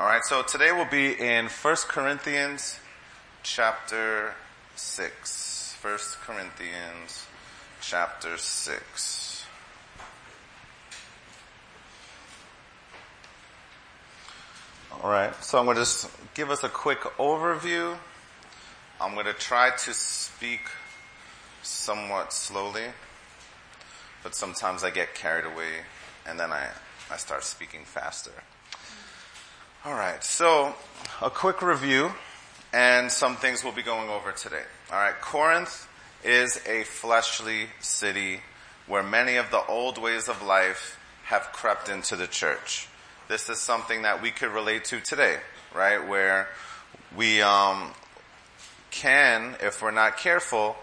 All right, so today we'll be in 1 Corinthians chapter 6. 1 Corinthians chapter 6. All right, so I'm going to just give us a quick overview. I'm going to try to speak somewhat slowly, but sometimes I get carried away and then I start speaking faster. All right, so a quick review and some things we'll be going over today. All right, Corinth is a fleshly city where many of the old ways of life have crept into the church. This is something that we could relate to today, right? Where we can, if we're not careful,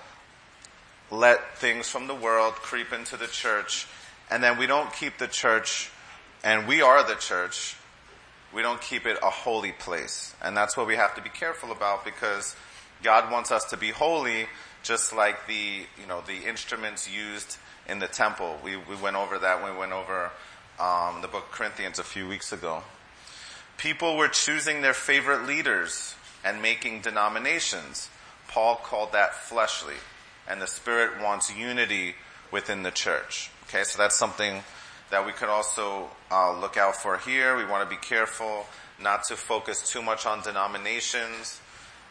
let things from the world creep into the church, and then we don't keep the church, and we are the church. We don't keep it a holy place. And that's what we have to be careful about, because God wants us to be holy, just like the instruments used in the temple. We went over that when we went over the book of Corinthians a few weeks ago. People were choosing their favorite leaders and making denominations. Paul called that fleshly. And the Spirit wants unity within the church. Okay, so that's something that we could also look out for here. We want to be careful not to focus too much on denominations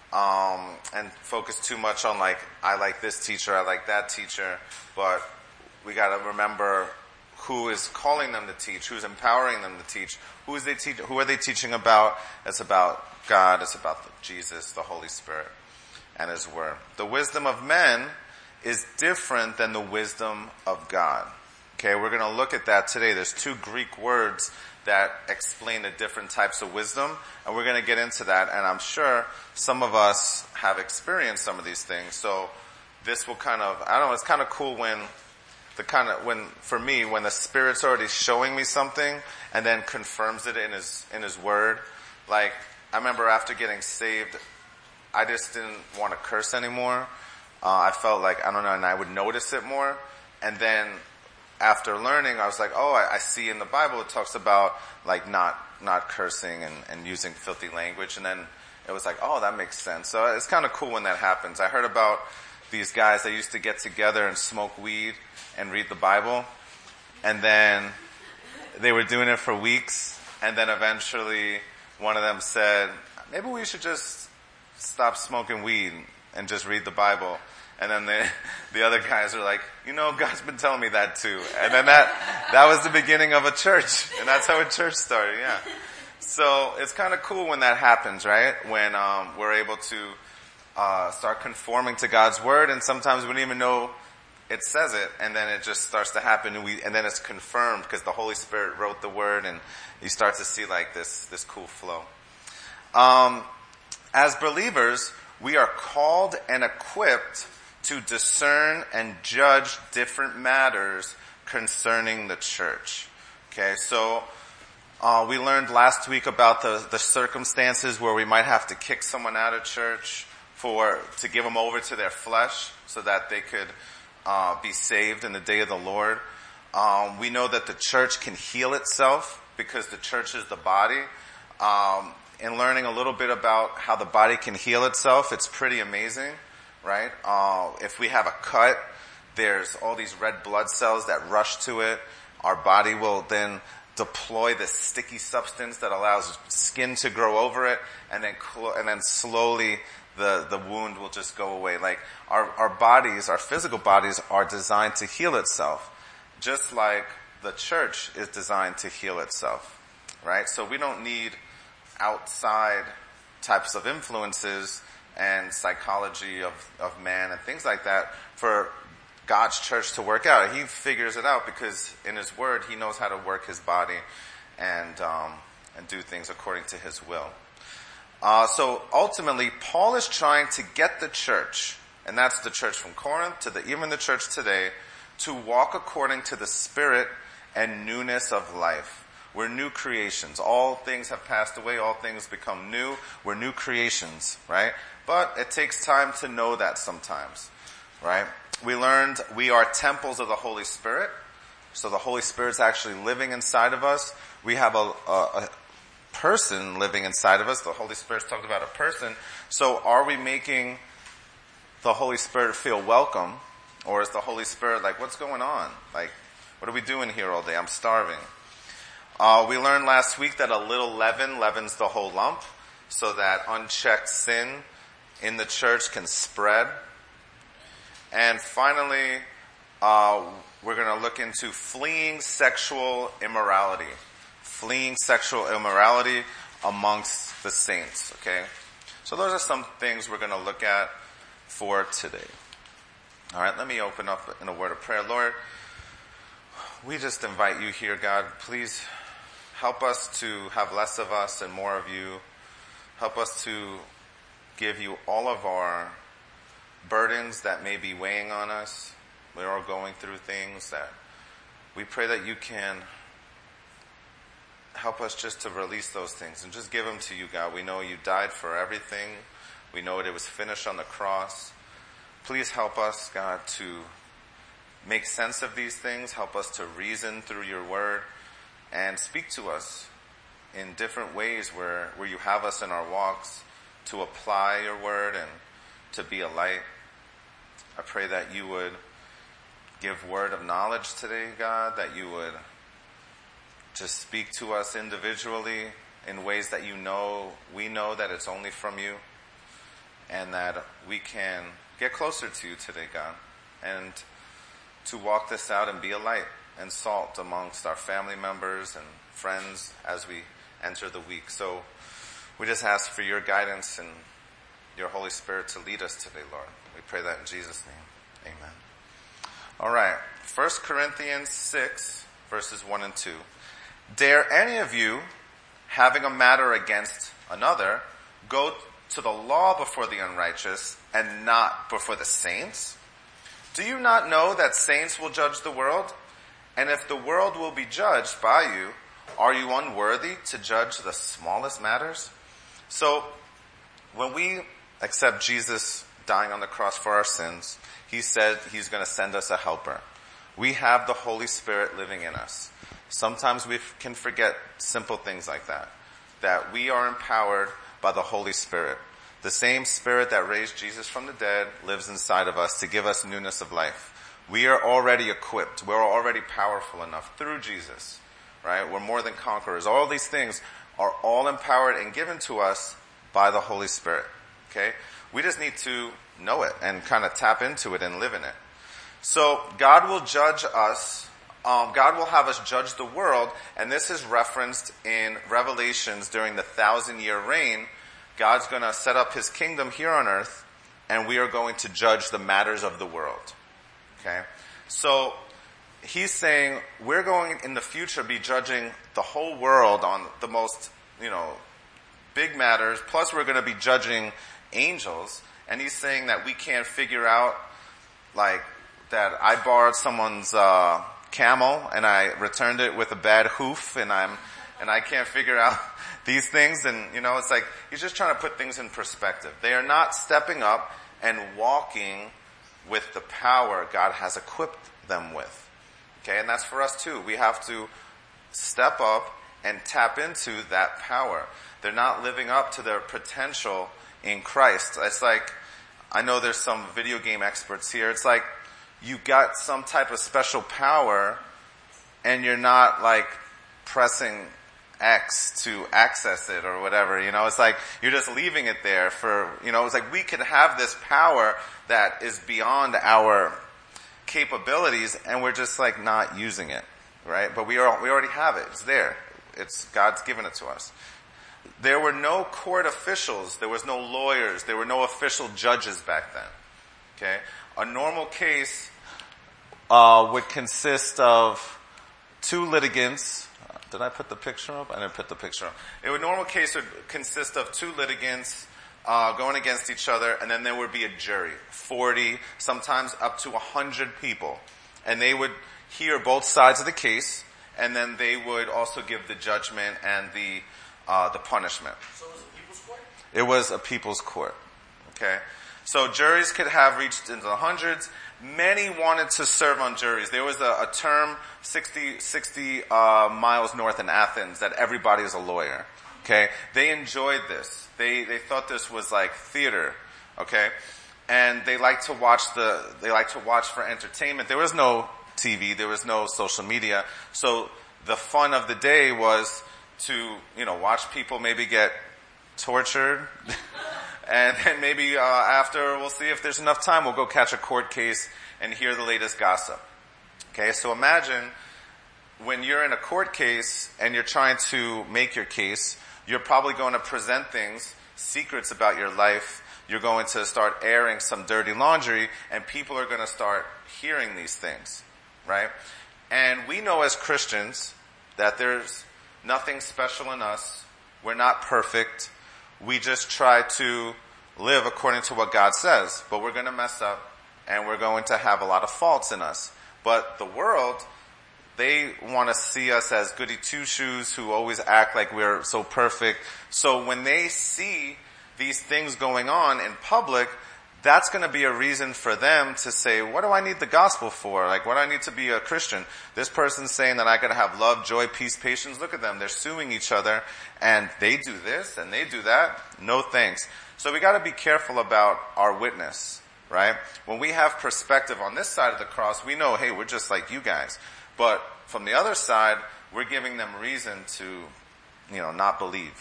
and focus too much on I like this teacher, I like that teacher, but we got to remember who is calling them to teach, who's empowering them to teach, who are they teaching about. It's about God, it's about Jesus, the Holy Spirit, and His Word. The wisdom of men is different than the wisdom of God. Okay, we're going to look at that today. There's two Greek words that explain the different types of wisdom, and we're going to get into that, and I'm sure some of us have experienced some of these things. So this will it's kind of cool when for me, when the Spirit's already showing me something and then confirms it in His Word. Like, I remember after getting saved, I just didn't want to curse anymore. I felt like, and I would notice it more, and then after learning, I was like, I see in the Bible it talks about not cursing and using filthy language, and then it was like, that makes sense. So it's kind of cool when that happens. I heard about these guys that used to get together and smoke weed and read the Bible, and then they were doing it for weeks, and then eventually one of them said, maybe we should just stop smoking weed and just read the Bible. And then the other guys are like, God's been telling me that too. And then that was the beginning of a church. And that's how a church started, yeah. So it's kind of cool when that happens, right? When we're able to start conforming to God's Word, and sometimes we don't even know it says it, and then it just starts to happen, and then it's confirmed because the Holy Spirit wrote the Word, and you start to see this cool flow. As believers, we are called and equipped to discern and judge different matters concerning the church. Okay, so we learned last week about the circumstances where we might have to kick someone out of church to give them over to their flesh so that they could be saved in the day of the Lord. We know that the church can heal itself because the church is the body. In learning a little bit about how the body can heal itself, it's pretty amazing, right? If we have a cut, there's all these red blood cells that rush to it. Our body will then deploy this sticky substance that allows skin to grow over it, and then slowly the wound will just go away. Like our bodies, our physical bodies, are designed to heal itself, just like the church is designed to heal itself, right? So we don't need outside types of influences and psychology of man and things like that for God's church to work out. He figures it out because in His Word He knows how to work His body and do things according to His will. So ultimately, Paul is trying to get the church, and that's the church from Corinth to even the church today, to walk according to the Spirit and newness of life. We're new creations. All things have passed away. All things become new. We're new creations, right? But it takes time to know that sometimes, right? We learned we are temples of the Holy Spirit. So the Holy Spirit's actually living inside of us. We have a person living inside of us. The Holy Spirit's talked about a person. So are we making the Holy Spirit feel welcome? Or is the Holy Spirit like, what's going on? Like, what are we doing here all day? I'm starving. We learned last week that a little leaven leavens the whole lump, so that unchecked sin in the church can spread. And finally, we're going to look into fleeing sexual immorality. Fleeing sexual immorality amongst the saints, okay? So those are some things we're going to look at for today. All right, let me open up in a word of prayer. Lord, we just invite you here, God. Please help us to have less of us and more of you. Help us to give you all of our burdens that may be weighing on us. We're all going through things that we pray that you can help us just to release those things and just give them to you, God. We know you died for everything. We know it was finished on the cross. Please help us, God, to make sense of these things. Help us to reason through your word and speak to us in different ways where you have us in our walks to apply your word and to be a light. I pray that you would give word of knowledge today, God, that you would just speak to us individually in ways that we know that it's only from you, and that we can get closer to you today, God, and to walk this out and be a light and salt amongst our family members and friends as we enter the week. So we just ask for your guidance and your Holy Spirit to lead us today, Lord. We pray that in Jesus' name. Amen. All right. 1 Corinthians 6, verses 1 and 2. Dare any of you, having a matter against another, go to the law before the unrighteous and not before the saints? Do you not know that saints will judge the world? And if the world will be judged by you, are you unworthy to judge the smallest matters? So, when we accept Jesus dying on the cross for our sins, he said he's going to send us a helper. We have the Holy Spirit living in us. Sometimes we can forget simple things like that we are empowered by the Holy Spirit. The same Spirit that raised Jesus from the dead lives inside of us to give us newness of life. We are already equipped. We're already powerful enough through Jesus, right? We're more than conquerors. All these things are all empowered and given to us by the Holy Spirit, okay? We just need to know it and kind of tap into it and live in it. So God will judge us. God will have us judge the world, and this is referenced in Revelations during the 1,000-year reign. God's going to set up his kingdom here on earth, and we are going to judge the matters of the world. Okay? So he's saying we're going in the future be judging the whole world on the most, big matters, plus we're going to be judging angels, and he's saying that we can't figure out, like, that I borrowed someone's camel and I returned it with a bad hoof and I can't figure out these things, and it's like he's just trying to put things in perspective. They are not stepping up and walking with the power God has equipped them with. Okay, and that's for us too. We have to step up and tap into that power. They're not living up to their potential in Christ. It's like, I know there's some video game experts here. It's like you got some type of special power and you're not like pressing X to access it or whatever, it's like you're just leaving it there for, it's like we could have this power that is beyond our capabilities and we're just like not using it, right? But we already have it. It's there. God's given it to us. There were no court officials. There was no lawyers. There were no official judges back then. Okay? A normal case would consist of two litigants. Did I put the picture up? I didn't put the picture up. A normal case would consist of two litigants going against each other, and then there would be a jury, 40, sometimes up to 100 people. And they would hear both sides of the case, and then they would also give the judgment and the punishment. So it was a people's court? It was a people's court. Okay? So juries could have reached into the hundreds. Many wanted to serve on juries. There was a term 60 miles north in Athens that everybody is a lawyer. Okay? They enjoyed this. They thought this was like theater. Okay? And they like to watch for entertainment. There was no TV, there was no social media. So the fun of the day was to, watch people maybe get tortured. And then maybe after, we'll see if there's enough time, we'll go catch a court case and hear the latest gossip. Okay, so imagine when you're in a court case and you're trying to make your case, you're probably going to present things, secrets about your life. You're going to start airing some dirty laundry, and people are going to start hearing these things, right? And we know as Christians that there's nothing special in us. We're not perfect. We just try to live according to what God says, but we're going to mess up, and we're going to have a lot of faults in us. But the world, they want to see us as goody two-shoes who always act like we're so perfect. So when they see these things going on in public, that's going to be a reason for them to say, what do I need the gospel for? Like, what do I need to be a Christian? This person's saying that I got to have love, joy, peace, patience. Look at them. They're suing each other, and they do this and they do that. No thanks. So we got to be careful about our witness, right? When we have perspective on this side of the cross, we know, hey, we're just like you guys. But from the other side, we're giving them reason to, not believe.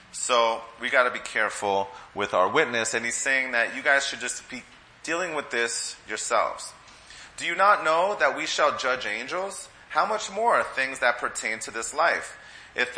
So we got to be careful with our witness, and he's saying that you guys should just be dealing with this yourselves. Do you not know that we shall judge angels? How much more things that pertain to this life? If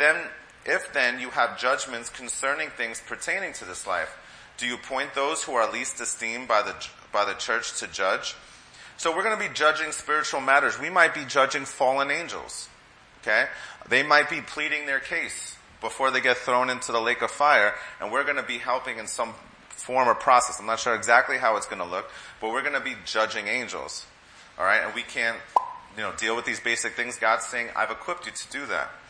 then you have judgments concerning things pertaining to this life, do you appoint those who are least esteemed by the church to judge? So we're going to be judging spiritual matters. We might be judging fallen angels. Okay? They might be pleading their case before they get thrown into the lake of fire, and we're going to be helping in some form or process. I'm not sure exactly how it's going to look, but we're going to be judging angels. All right? And we can't, deal with these basic things. God's saying, I've equipped you to do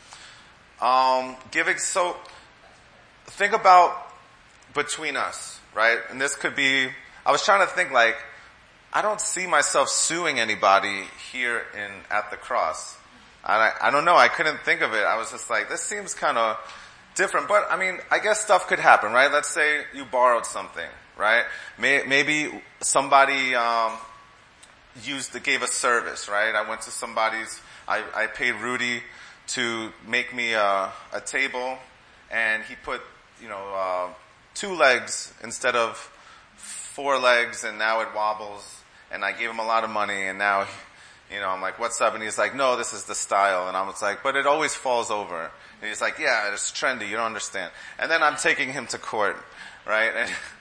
that. So think about between us, right? And this could be, I was trying to think I don't see myself suing anybody here at the cross. I don't know. I couldn't think of it. I was just like, this seems kind of different. But, I guess stuff could happen, right? Let's say borrowed something, right? Maybe somebody gave a service, right? I went to somebody's, I paid Rudy to make me a table, and he put, 2 legs instead of 4 legs, and now it wobbles. And I gave him a lot of money, and now, I'm like, what's up? And he's like, no, this is the style. And I was like, but it always falls over. And he's like, yeah, it's trendy. You don't understand. And then I'm taking him to court, right?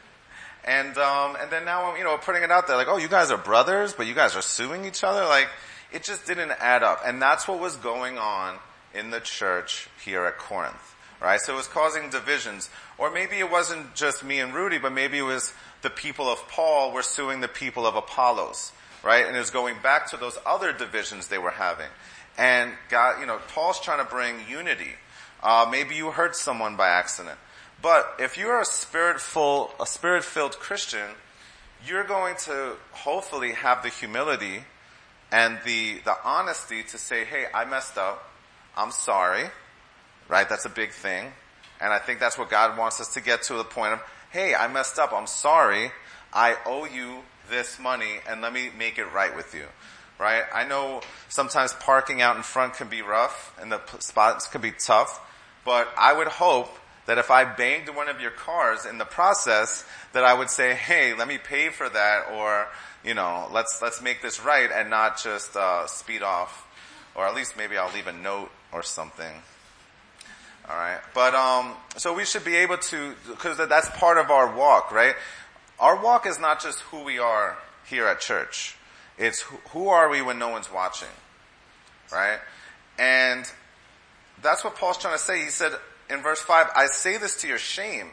And then now I'm, putting it out there like, oh, you guys are brothers, but you guys are suing each other. Like, it just didn't add up. And that's what was going on in the church here at Corinth, right? So it was causing divisions. Or maybe it wasn't just me and Rudy, but maybe it was the people of Paul were suing the people of Apollos. Right? And it was going back to those other divisions they were having. And God, Paul's trying to bring unity. Maybe you hurt someone by accident. But if you're a spirit-filled Christian, you're going to hopefully have the humility and the honesty to say, hey, I messed up. I'm sorry. Right? That's a big thing. And I think that's what God wants us to get to the point of, hey, I messed up. I'm sorry. I owe you this money, and let me make it right with you, right? I know sometimes parking out in front can be rough, and the spots can be tough, but I would hope that if I banged one of your cars in the process, that I would say, hey, let me pay for that, or, let's make this right, and not just speed off, or at least maybe I'll leave a note or something. All right, but so we should be able to, because that's part of our walk, right? Our walk is not just who we are here at church. It's who are we when no one's watching, right? And that's what Paul's trying to say. He said in verse 5, I say this to your shame.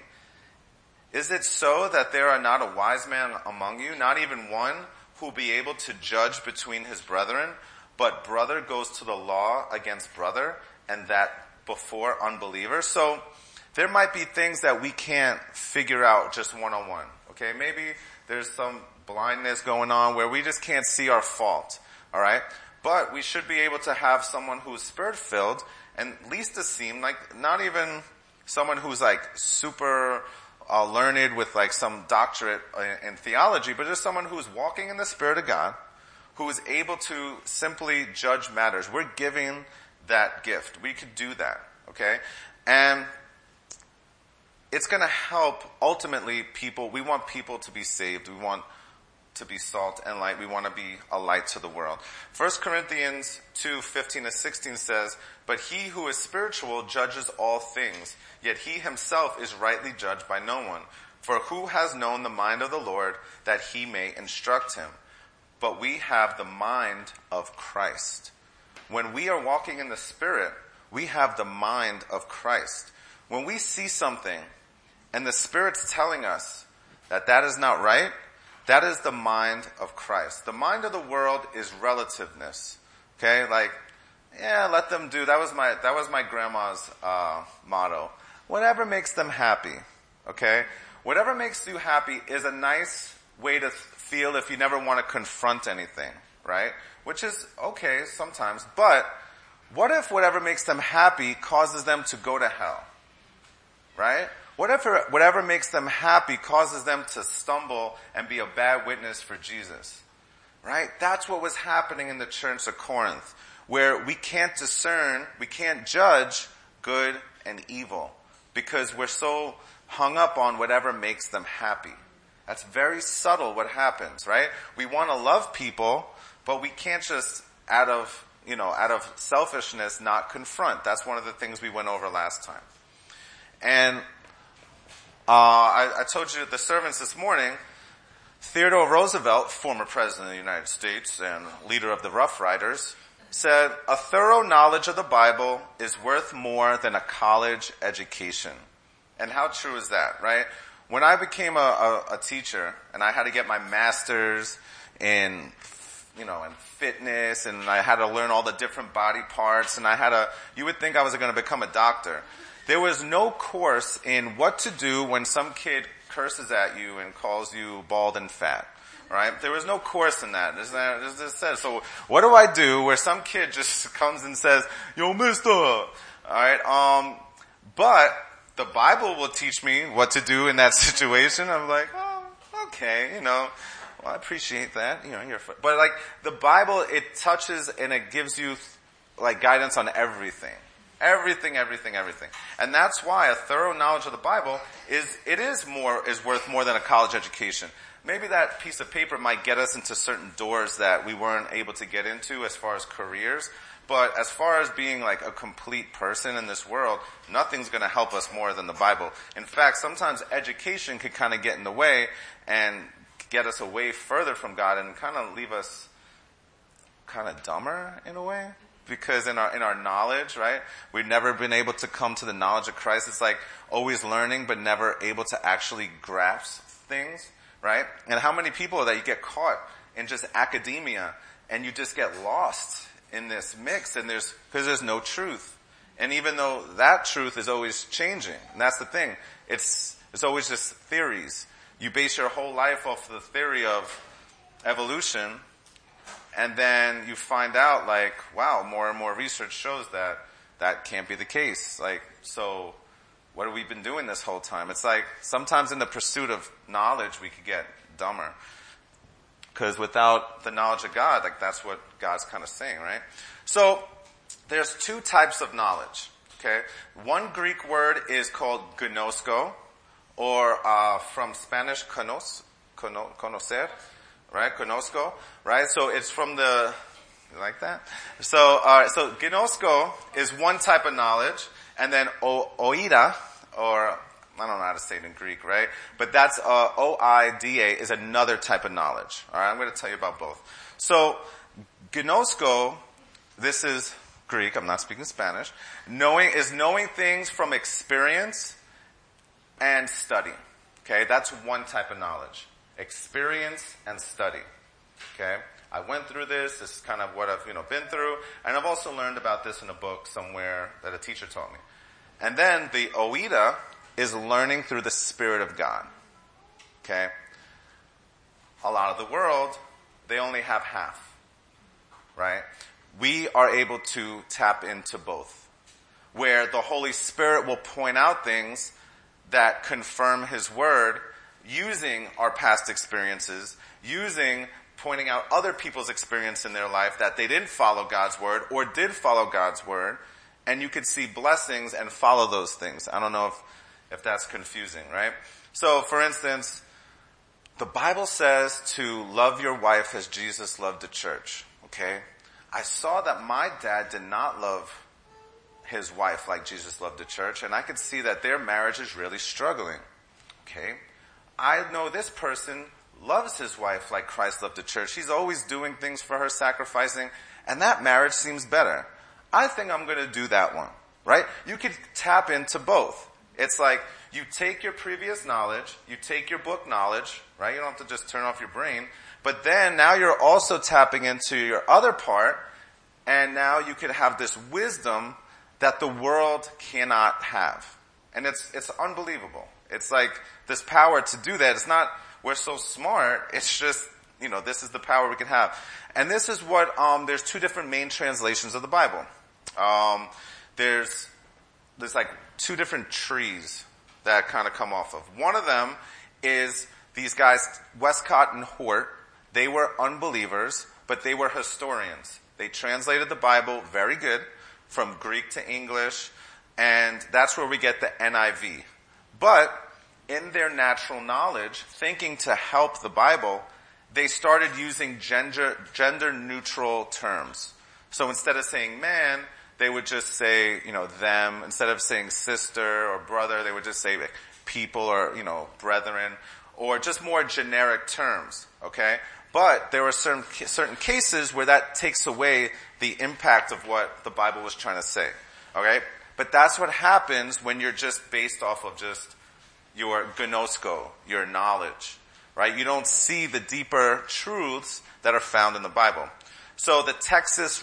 Is it so that there are not a wise man among you, not even one who will be able to judge between his brethren, but brother goes to the law against brother, and that before unbelievers? So there might be things that we can't figure out just one-on-one. Okay, maybe there's some blindness going on where we just can't see our fault, all right? But we should be able to have someone who's spirit-filled and least esteemed, like not even someone who's like super learned with like some doctorate in theology, but just someone who's walking in the Spirit of God, who is able to simply judge matters. We're giving that gift. We could do that, okay? And it's going to help ultimately people. We want people to be saved. We want to be salt and light. We want to be a light to the world. 1 Corinthians 2:15-16 says, "But he who is spiritual judges all things, yet he himself is rightly judged by no one. For who has known the mind of the Lord that he may instruct him? But we have the mind of Christ." When we are walking in the Spirit, we have the mind of Christ. When we see something and the Spirit's telling us that that is not right, that is the mind of Christ. The mind of the world is relativeness. Okay? Like, yeah, let them do. That was my grandma's motto. Whatever makes them happy. Okay? Whatever makes you happy is a nice way to feel if you never want to confront anything, right? Which is okay sometimes. But what if whatever makes them happy causes them to go to hell? Right? What if whatever makes them happy causes them to stumble and be a bad witness for Jesus? Right? That's what was happening in the church of Corinth, where we can't discern, we can't judge good and evil because we're so hung up on whatever makes them happy. That's very subtle what happens, right? We want to love people, but we can't just out of selfishness not confront. That's one of the things we went over last time. And I told you the servants this morning, Theodore Roosevelt, former president of the United States and leader of the Rough Riders, said, "A thorough knowledge of the Bible is worth more than a college education." And how true is that, right? When I became a teacher and I had to get my master's in fitness and I had to learn all the different body parts and you would think I was going to become a doctor. There was no course in what to do when some kid curses at you and calls you bald and fat, right? There was no course in that. So what do I do where some kid just comes and says, "Yo, mister," alright, but the Bible will teach me what to do in that situation. I'm like, oh, okay, well, I appreciate that, but like the Bible, it touches and it gives you like guidance on everything. Everything. And that's why a thorough knowledge of the Bible is worth more than a college education. Maybe that piece of paper might get us into certain doors that we weren't able to get into as far as careers. But as far as being like a complete person in this world, nothing's going to help us more than the Bible. In fact, sometimes education could kind of get in the way and get us away further from God and kind of leave us kind of dumber in a way. Because in our knowledge, right, we've never been able to come to the knowledge of Christ. It's like always learning but never able to actually grasp things, right? And how many people that you get caught in just academia and you just get lost in this mix because there's no truth. And even though that truth is always changing, and that's the thing, it's always just theories. You base your whole life off the theory of evolution, and then you find out like, wow, more and more research shows that can't be the case. Like, so what have we been doing this whole time? It's like sometimes in the pursuit of knowledge we could get dumber. Because without the knowledge of God, like that's what God's kind of saying, right? So there's two types of knowledge, okay? One Greek word is called gnosko, or from Spanish conocer, right? Gnosko, right? So it's from you like that? So gnosko is one type of knowledge, and then oida, or I don't know how to say it in Greek, right? But that's oida is another type of knowledge. All right, I'm going to tell you about both. So gnosko, this is Greek. I'm not speaking Spanish. Knowing things from experience and study. Okay, that's one type of knowledge. Experience and study. Okay, I went through this. This is kind of what I've been through, and I've also learned about this in a book somewhere that a teacher taught me. And then the oida is learning through the Spirit of God. Okay, a lot of the world, they only have half. Right? We are able to tap into both. where the Holy Spirit will point out things that confirm His Word using our past experiences, pointing out other people's experience in their life that they didn't follow God's Word or did follow God's Word, and you could see blessings and follow those things. I don't know if that's confusing, right? So, for instance, the Bible says to love your wife as Jesus loved the church, okay? I saw that my dad did not love his wife like Jesus loved the church, and I could see that their marriage is really struggling, okay? I know this person loves his wife like Christ loved the church. He's always doing things for her, sacrificing, and that marriage seems better. I think I'm going to do that one, right? You could tap into both. It's like you take your previous knowledge, you take your book knowledge, right? You don't have to just turn off your brain. But then now you're also tapping into your other part, and now you could have this wisdom that the world cannot have. And it's unbelievable. It's like this power to do that. It's not we're so smart, it's just, this is the power we can have. And this is what, there's two different main translations of the Bible. There's like two different trees that kind of come off of. One of them is these guys, Westcott and Hort. They were unbelievers, but they were historians. They translated the Bible very good from Greek to English, and that's where we get the NIV. But in their natural knowledge, thinking to help the Bible, they started using gender-neutral terms. So instead of saying man, they would just say, them. Instead of saying sister or brother, they would just say people or, brethren, or just more generic terms, okay? But there were certain cases where that takes away the impact of what the Bible was trying to say, okay? But that's what happens when you're just based off of just your gnosko, your knowledge, right? You don't see the deeper truths that are found in the Bible. So the Textus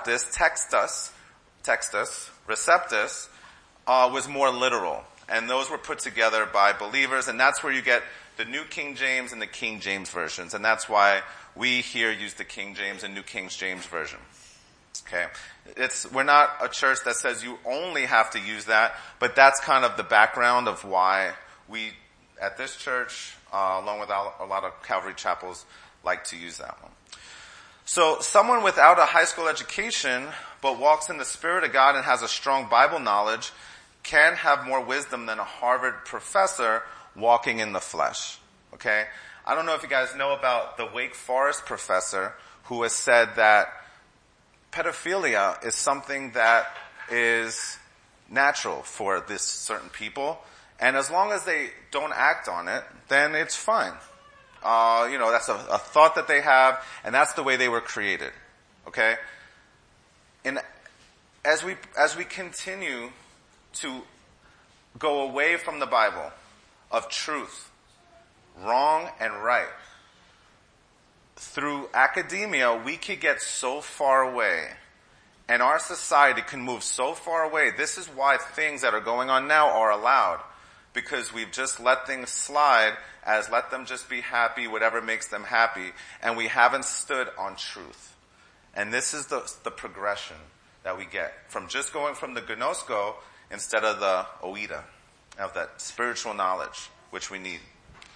Receptus, was more literal. And those were put together by believers, and that's where you get the New King James and the King James versions. And that's why we here use the King James and New King James version. Okay? We're not a church that says you only have to use that, but that's kind of the background of why we, at this church, along with a lot of Calvary chapels, like to use that one. So someone without a high school education, but walks in the Spirit of God and has a strong Bible knowledge, can have more wisdom than a Harvard professor walking in the flesh. Okay? I don't know if you guys know about the Wake Forest professor who has said that pedophilia is something that is natural for this certain people, and as long as they don't act on it, then it's fine. That's a thought that they have, and that's the way they were created. Okay? And as we continue to go away from the Bible of truth, wrong and right, through academia, we could get so far away, and our society can move so far away. This is why things that are going on now are allowed, because we've just let things slide as let them just be happy, whatever makes them happy, and we haven't stood on truth. And this is the progression that we get from just going from the gnosko instead of the oida, of that spiritual knowledge which we need.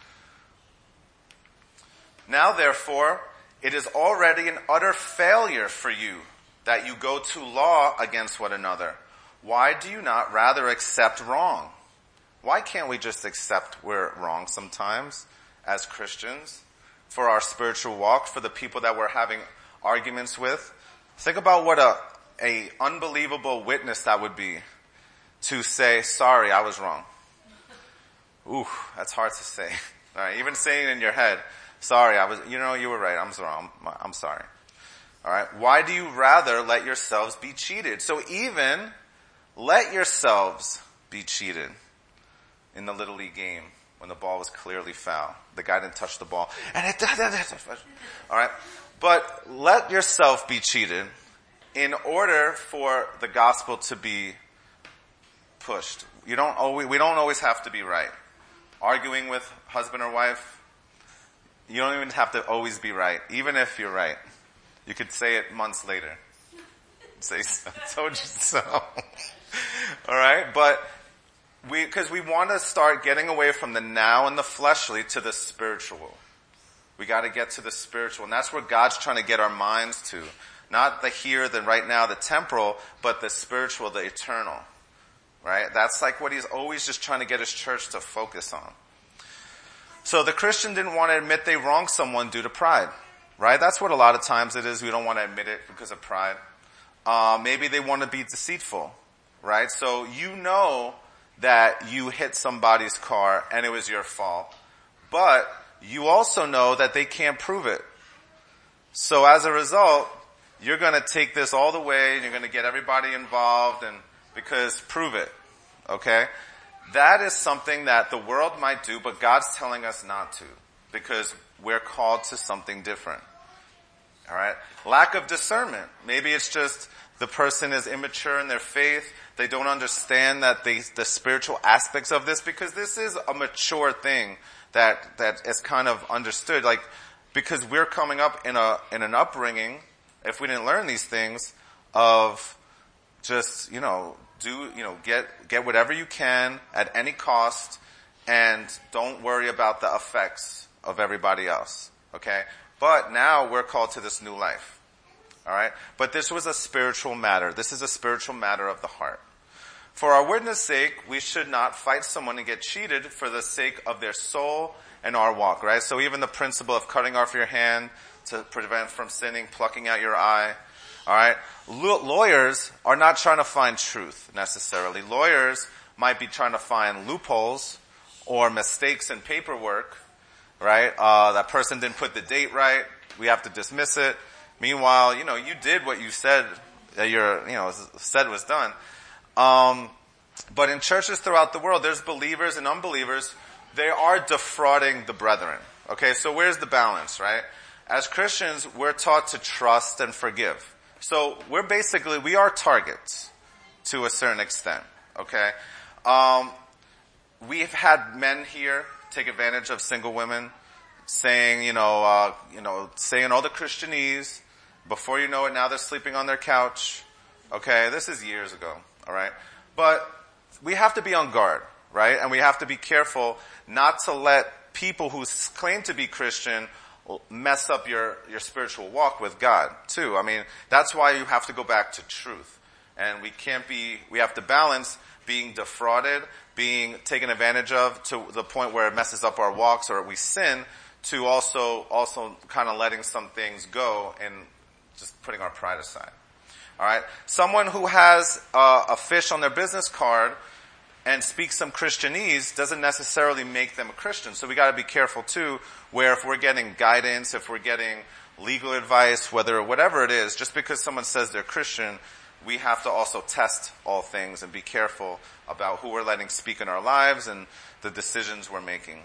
Now, therefore, it is already an utter failure for you that you go to law against one another. Why do you not rather accept wrong? Why can't we just accept we're wrong sometimes as Christians for our spiritual walk, for the people that we're having arguments with? Think about what a unbelievable witness that would be to say, sorry, I was wrong. Ooh, that's hard to say. All right, even saying it in your head, sorry, you were right, I'm wrong, I'm sorry. All right, why do you rather let yourselves be cheated? So even let yourselves be cheated. In the Little League game, when the ball was clearly foul. The guy didn't touch the ball. Alright? But let yourself be cheated in order for the gospel to be pushed. We don't always have to be right. Arguing with husband or wife, you don't even have to always be right. Even if you're right, you could say it months later. Say, I told you so. Alright? But because we want to start getting away from the now and the fleshly to the spiritual. We got to get to the spiritual. And that's where God's trying to get our minds to. Not the here, the right now, the temporal, but the spiritual, the eternal. Right? That's like what he's always just trying to get his church to focus on. So the Christian didn't want to admit they wronged someone due to pride. Right? That's what a lot of times it is. We don't want to admit it because of pride. Maybe they want to be deceitful. Right? So you know that you hit somebody's car and it was your fault. But you also know that they can't prove it. So as a result, you're going to take this all the way and you're going to get everybody involved and because prove it. Okay? That is something that the world might do, but God's telling us not to because we're called to something different. All right? Lack of discernment. Maybe it's just the person is immature in their faith. They don't understand that the spiritual aspects of this because this is a mature thing that is kind of understood. Like, because we're coming up in an upbringing, if we didn't learn these things, of just, get whatever you can at any cost and don't worry about the effects of everybody else. Okay? But now we're called to this new life. Alright? But this was a spiritual matter. This is a spiritual matter of the heart. For our witness' sake, we should not fight someone and get cheated for the sake of their soul and our walk, right? So even the principle of cutting off your hand to prevent from sinning, plucking out your eye, alright? Lawyers are not trying to find truth, necessarily. Lawyers might be trying to find loopholes or mistakes in paperwork, right? That person didn't put the date right. We have to dismiss it. Meanwhile, you did what you said that said was done. But in churches throughout the world, there's believers and unbelievers. They are defrauding the brethren. Okay, so where's the balance, right? As Christians, we're taught to trust and forgive. So we are targets to a certain extent. Okay? We've had men here take advantage of single women, saying, saying all the Christianese. Before you know it, now they're sleeping on their couch. Okay, this is years ago. All right. But we have to be on guard, right? And we have to be careful not to let people who claim to be Christian mess up your spiritual walk with God, too. I mean, that's why you have to go back to truth. And we have to balance being defrauded, being taken advantage of to the point where it messes up our walks or we sin, to also kind of letting some things go and just putting our pride aside. Alright? Someone who has a fish on their business card and speaks some Christianese doesn't necessarily make them a Christian. So we gotta be careful too, where if we're getting guidance, if we're getting legal advice, whatever it is, just because someone says they're Christian, we have to also test all things and be careful about who we're letting speak in our lives and the decisions we're making.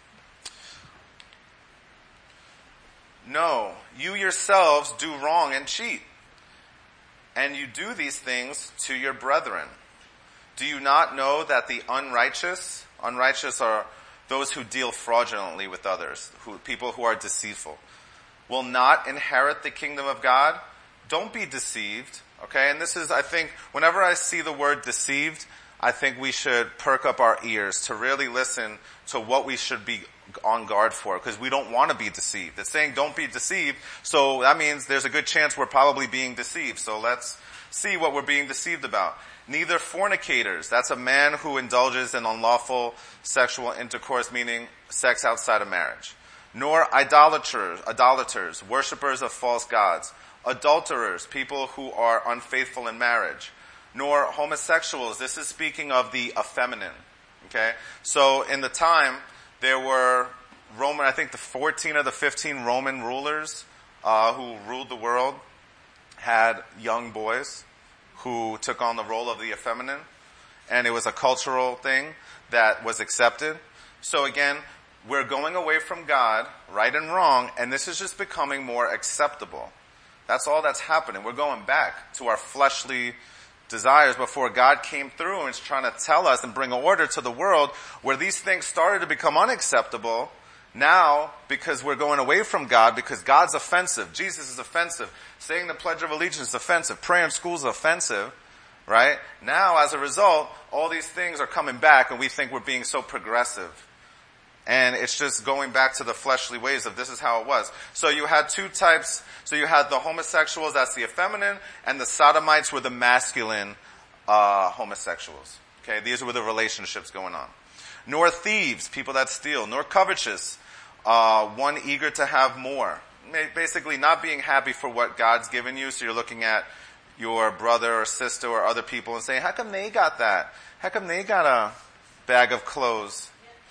No, you yourselves do wrong and cheat. And you do these things to your brethren. Do you not know that the unrighteous are those who deal fraudulently with others, people who are deceitful, will not inherit the kingdom of God? Don't be deceived, okay? And this is, I think, whenever I see the word deceived, I think we should perk up our ears to really listen to what we should be on guard for, because we don't want to be deceived. It's saying don't be deceived, so that means there's a good chance we're probably being deceived. So let's see what we're being deceived about. Neither fornicators, that's a man who indulges in unlawful sexual intercourse, meaning sex outside of marriage. Nor idolaters, worshippers of false gods. Adulterers, people who are unfaithful in marriage. Nor homosexuals, this is speaking of the effeminate. Okay? So in the time, there were I think the 14 or the 15 Roman rulers who ruled the world had young boys who took on the role of the effeminate, and it was a cultural thing that was accepted. So again, we're going away from God, right and wrong, and this is just becoming more acceptable. That's all that's happening. We're going back to our fleshly desires before God came through and is trying to tell us and bring order to the world where these things started to become unacceptable. Now, because we're going away from God, because God's offensive, Jesus is offensive, saying the Pledge of Allegiance is offensive, prayer in school is offensive, right? Now, as a result, all these things are coming back and we think we're being so progressive. And it's just going back to the fleshly ways of this is how it was. So you had two types. So you had the homosexuals, that's the effeminate, and the sodomites were the masculine homosexuals. Okay, these were the relationships going on. Nor thieves, people that steal, nor covetous, one eager to have more. Basically not being happy for what God's given you, so you're looking at your brother or sister or other people and saying, how come they got that? How come they got a bag of clothes?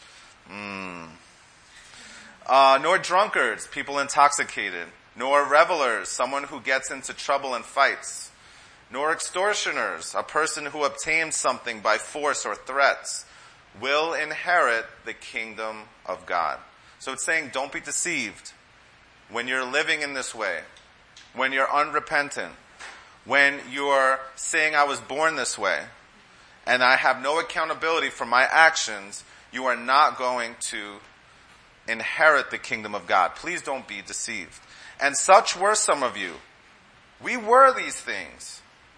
Nor drunkards, people intoxicated, nor revelers, someone who gets into trouble and fights, nor extortioners, a person who obtains something by force or threats, will inherit the kingdom of God. So it's saying don't be deceived when you're living in this way, when you're unrepentant, when you're saying I was born this way, and I have no accountability for my actions, you are not going to inherit the kingdom of God. Please don't be deceived. And such were some of you. We were these things.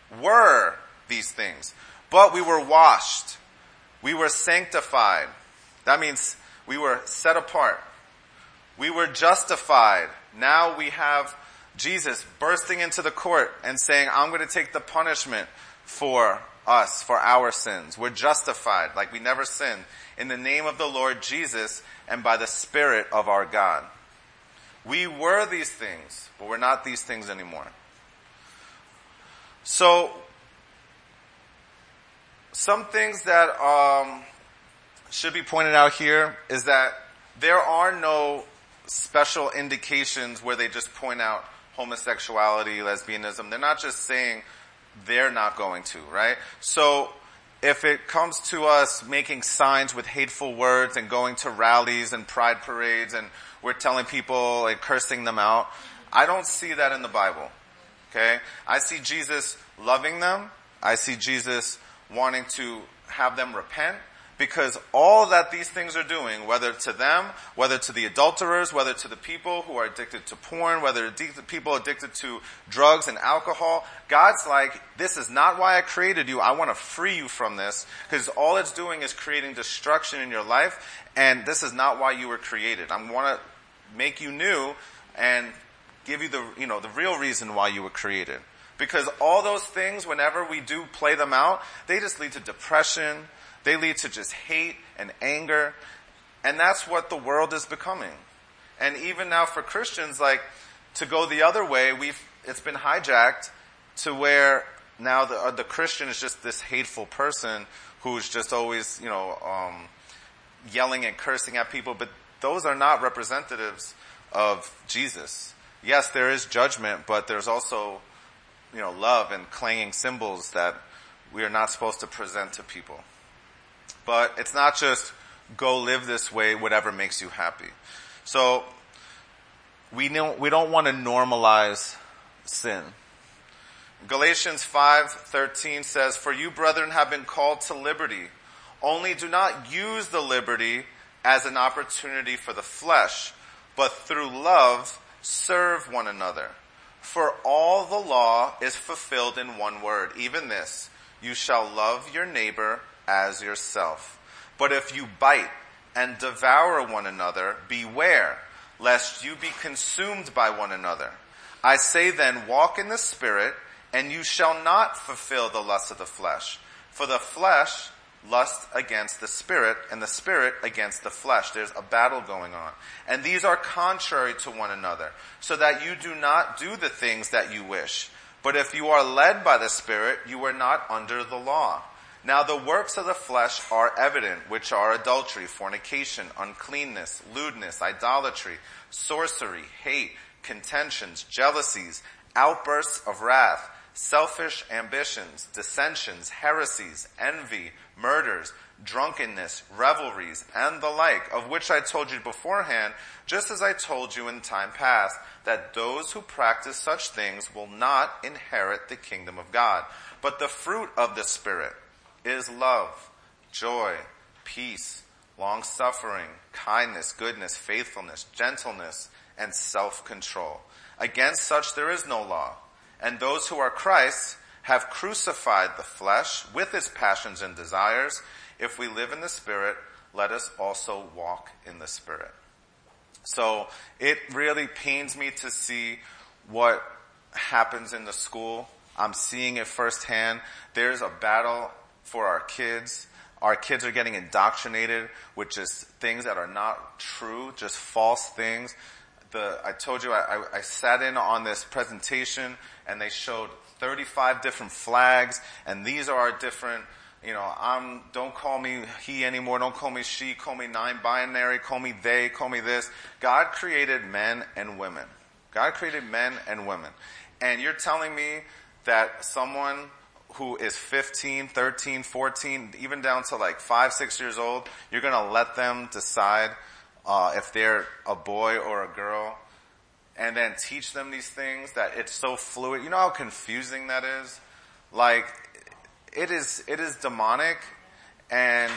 But we were washed. We were sanctified. That means we were set apart. We were justified. Now we have Jesus bursting into the court and saying, I'm going to take the punishment for us, for our sins. We're justified like we never sinned in the name of the Lord Jesus and by the Spirit of our God. We were these things, but we're not these things anymore. So, some things that should be pointed out here is that there are no special indications where they just point out homosexuality, lesbianism. They're not just saying they're not going to, right? So if it comes to us making signs with hateful words and going to rallies and pride parades and we're telling people and cursing them out, I don't see that in the Bible. Okay? I see Jesus loving them. I see Jesus wanting to have them repent, because all that these things are doing, whether to them, whether to the adulterers, whether to the people who are addicted to porn, whether to people addicted to drugs and alcohol, God's like, this is not why I created you. I want to free you from this, because all it's doing is creating destruction in your life, and this is not why you were created. I want to make you new and give you the real reason why you were created. Because all those things, whenever we do play them out, they just lead to depression. They lead to just hate and anger. And that's what the world is becoming. And even now for Christians, like, to go the other way, it's been hijacked to where now the Christian is just this hateful person who's just always, yelling and cursing at people. But those are not representatives of Jesus. Yes, there is judgment, but there's also, love and clanging cymbals that we are not supposed to present to people. But it's not just go live this way, whatever makes you happy. So we don't want to normalize sin. Galatians 5:13 says, "For you, brethren, have been called to liberty. Only do not use the liberty as an opportunity for the flesh, but through love serve one another. For all the law is fulfilled in one word, even this, you shall love your neighbor as yourself. But if you bite and devour one another, beware, lest you be consumed by one another. I say then, walk in the Spirit, and you shall not fulfill the lust of the flesh. For the flesh lusts against the Spirit, and the Spirit against the flesh." There's a battle going on. "And these are contrary to one another, so that you do not do the things that you wish. But if you are led by the Spirit, you are not under the law. Now the works of the flesh are evident, which are adultery, fornication, uncleanness, lewdness, idolatry, sorcery, hate, contentions, jealousies, outbursts of wrath, selfish ambitions, dissensions, heresies, envy, murders, drunkenness, revelries, and the like, of which I told you beforehand, just as I told you in time past, that those who practice such things will not inherit the kingdom of God. But the fruit of the Spirit is love, joy, peace, long-suffering, kindness, goodness, faithfulness, gentleness, and self-control. Against such there is no law. And those who are Christ's have crucified the flesh with its passions and desires. If we live in the Spirit, let us also walk in the Spirit. So it really pains me to see what happens in the school. I'm seeing it firsthand. There's a battle for our kids. Our kids are getting indoctrinated with just things that are not true, just false things. I told you I sat in on this presentation and they showed 35 different flags, and these are our different, don't call me he anymore, don't call me she, call me non-binary, call me they, call me this. God created men and women. God created men and women. And you're telling me that someone who is 15, 13, 14, even down to like 5, 6 years old, you're gonna let them decide if they're a boy or a girl, and then teach them these things that it's so fluid. You know how confusing that is? Like, it is demonic, and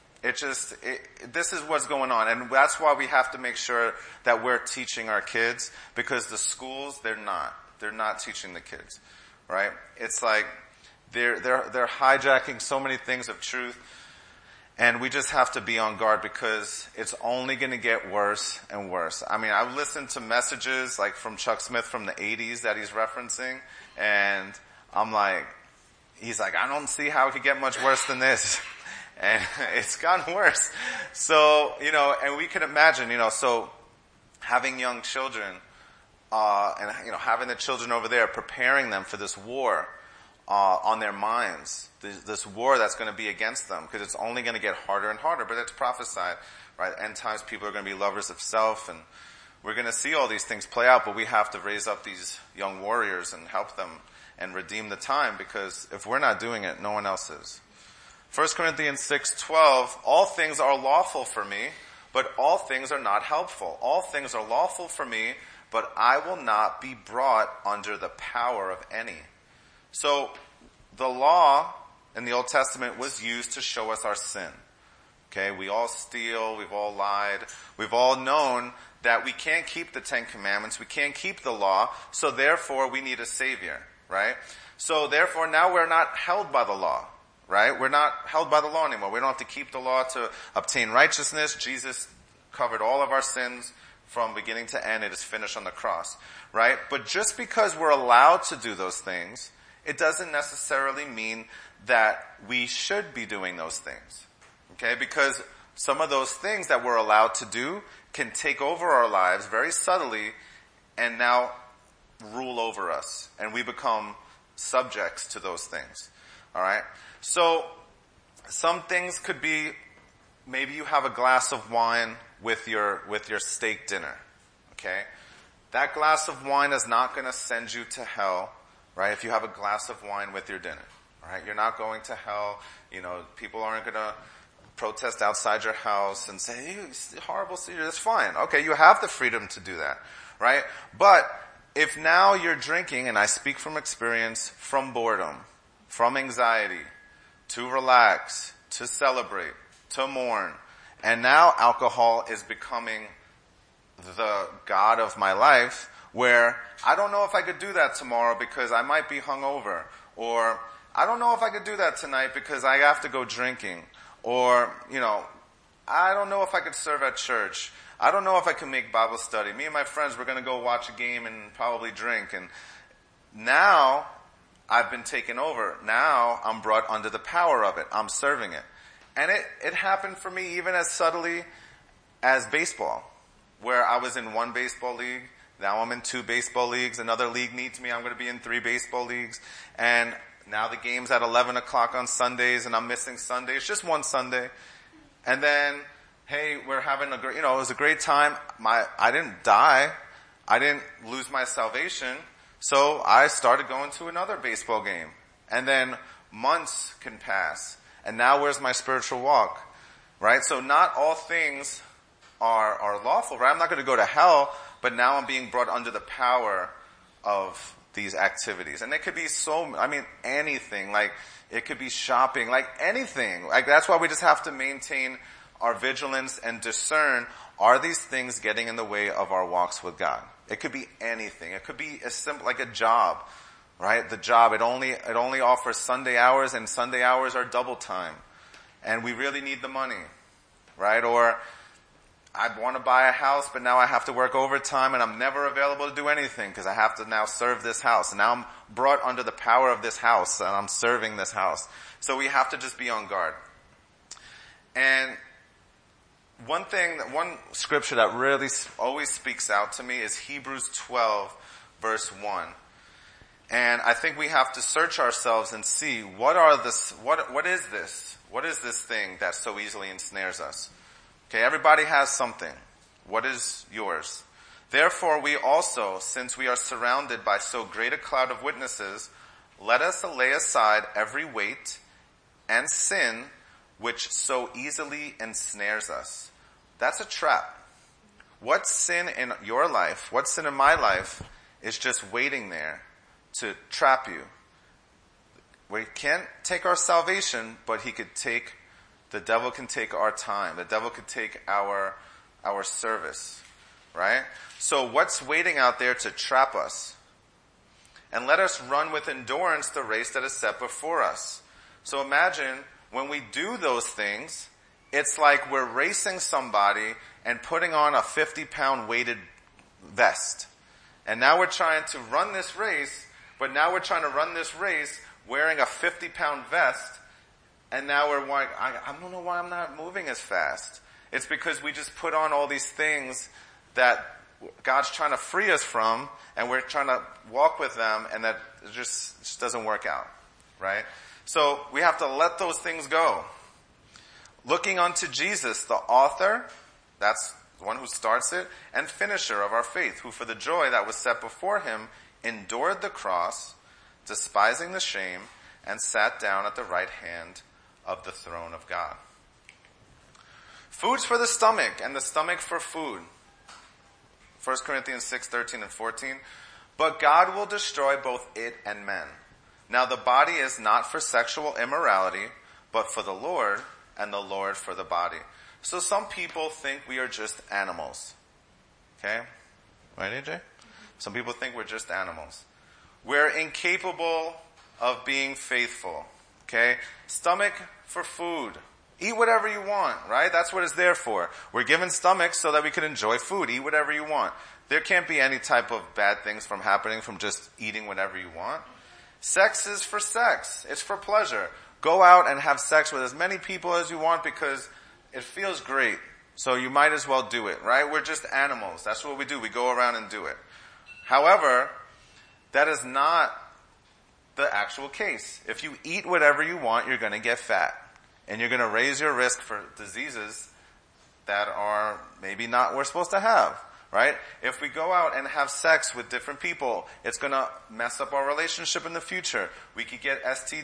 this is what's going on. And that's why we have to make sure that we're teaching our kids, because the schools, they're not teaching the kids, right? It's like, they're hijacking so many things of truth. And we just have to be on guard, because it's only going to get worse and worse. I mean, I've listened to messages like from Chuck Smith from the 80s that he's referencing, and I'm like, he's like, I don't see how it could get much worse than this. And it's gotten worse. So, and we can imagine, so having young children, and having the children over there, preparing them for this war, on their minds, this war that's going to be against them, because it's only going to get harder and harder. But it's prophesied, right? End times people are going to be lovers of self, and we're going to see all these things play out. But we have to raise up these young warriors and help them and redeem the time, because if we're not doing it, no one else is. 1 Corinthians 6:12, all things are lawful for me, but all things are not helpful. All things are lawful for me, but I will not be brought under the power of any. So, the law in the Old Testament was used to show us our sin. Okay, we all steal, we've all lied, we've all known that we can't keep the 10 Commandments, we can't keep the law, so therefore we need a Savior, right? So therefore now we're not held by the law, right? We're not held by the law anymore. We don't have to keep the law to obtain righteousness. Jesus covered all of our sins from beginning to end. It is finished on the cross, right? But just because we're allowed to do those things, it doesn't necessarily mean that we should be doing those things. Okay? Because some of those things that we're allowed to do can take over our lives very subtly and now rule over us. And we become subjects to those things. Alright? So, some things could be, maybe you have a glass of wine with your steak dinner. Okay? That glass of wine is not going to send you to hell, right? If you have a glass of wine with your dinner, right? You're not going to hell. People aren't going to protest outside your house and say, hey, it's horrible, it's fine. Okay, you have the freedom to do that, right? But if now you're drinking, and I speak from experience, from boredom, from anxiety, to relax, to celebrate, to mourn, and now alcohol is becoming the god of my life, where I don't know if I could do that tomorrow because I might be hungover, or I don't know if I could do that tonight because I have to go drinking, or, I don't know if I could serve at church. I don't know if I can make Bible study. Me and my friends, we're going to go watch a game and probably drink. And now I've been taken over. Now I'm brought under the power of it. I'm serving it. And it happened for me even as subtly as baseball, where I was in one baseball league. Now I'm in 2 baseball leagues. Another league needs me. I'm going to be in 3 baseball leagues. And now the game's at 11 o'clock on Sundays, and I'm missing Sundays, just one Sunday. And then, hey, we're having it was a great time. I didn't die. I didn't lose my salvation. So I started going to another baseball game. And then months can pass. And now where's my spiritual walk? Right? So not all things are lawful, right? I'm not going to go to hell, but now I'm being brought under the power of these activities. And it could be anything. Like, it could be shopping, like anything. Like, that's why we just have to maintain our vigilance and discern, are these things getting in the way of our walks with God? It could be anything. It could be as simple, like a job. right? The job, it only offers Sunday hours, and Sunday hours are double time. And we really need the money, right? Or I want to buy a house, but now I have to work overtime and I'm never available to do anything because I have to now serve this house. And now I'm brought under the power of this house and I'm serving this house. So we have to just be on guard. And one scripture that really always speaks out to me is Hebrews 12 verse 1. And I think we have to search ourselves and see what is this? What is this thing that so easily ensnares us? Okay, everybody has something. What is yours? Therefore we also, since we are surrounded by so great a cloud of witnesses, let us lay aside every weight and sin which so easily ensnares us. That's a trap. What sin in your life, what sin in my life is just waiting there to trap you? We can't take our salvation, but the devil can take our time. The devil could take our service, right? So what's waiting out there to trap us? And let us run with endurance the race that is set before us. So imagine when we do those things, it's like we're racing somebody and putting on a 50-pound weighted vest. And now we're trying to run this race, but now we're trying to run this race wearing a 50-pound vest. And now we're like, I don't know why I'm not moving as fast. It's because we just put on all these things that God's trying to free us from, and we're trying to walk with them, and that just doesn't work out, right? So we have to let those things go. Looking unto Jesus, the author, that's the one who starts it, and finisher of our faith, who for the joy that was set before him endured the cross, despising the shame, and sat down at the right hand of the throne of God. Food's for the stomach, and the stomach for food. 1 Corinthians 6:13 and 14. But God will destroy both it and men. Now the body is not for sexual immorality, but for the Lord, and the Lord for the body. So some people think we are just animals. Okay? Right, AJ? Some people think we're just animals. We're incapable of being faithful. Okay? Stomach for food. Eat whatever you want, right? That's what it's there for. We're given stomachs so that we can enjoy food. Eat whatever you want. There can't be any type of bad things from happening from just eating whatever you want. Sex is for sex. It's for pleasure. Go out and have sex with as many people as you want because it feels great. So you might as well do it, right? We're just animals. That's what we do. We go around and do it. However, that is not the actual case. If you eat whatever you want, you're going to get fat. And you're going to raise your risk for diseases that are maybe not we're supposed to have, right? If we go out and have sex with different people, it's going to mess up our relationship in the future. We could get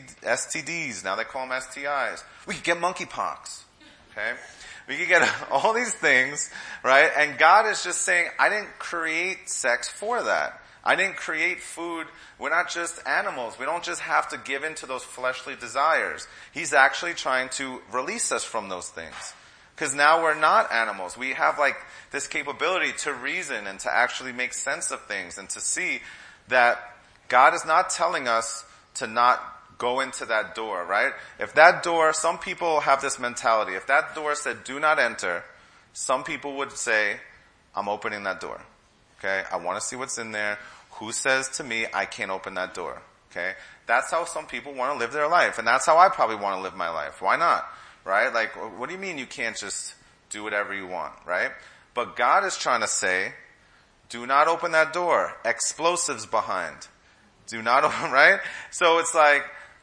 STDs. Now they call them STIs. We could get monkeypox. Okay? We could get all these things, right? And God is just saying, I didn't create sex for that. I didn't create food. We're not just animals. We don't just have to give in to those fleshly desires. He's actually trying to release us from those things. Because now we're not animals. We have like this capability to reason and to actually make sense of things and to see that God is not telling us to not go into that door, right? If that door, some people have this mentality. If that door said do not enter, some people would say, I'm opening that door. Okay? I want to see what's in there. Who says to me, I can't open that door? Okay? That's how some people want to live their life. And that's how I probably want to live my life. Why not? Right? Like, what do you mean you can't just do whatever you want? Right? But God is trying to say, do not open that door. Explosives behind. Do not open, right? So it's like,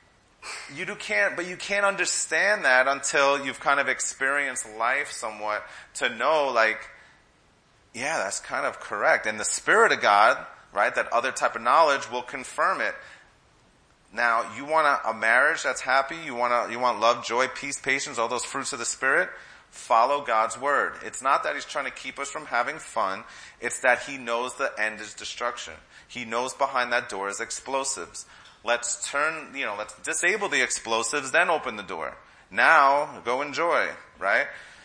you can't understand that until you've kind of experienced life somewhat to know like, yeah, that's kind of correct. And the Spirit of God, right, that other type of knowledge will confirm it. Now, you want a marriage that's happy, you want love, joy, peace, patience, all those fruits of the Spirit, follow God's Word. It's not that He's trying to keep us from having fun, it's that He knows the end is destruction. He knows behind that door is explosives. Let's disable the explosives, then open the door. Now, go enjoy, right?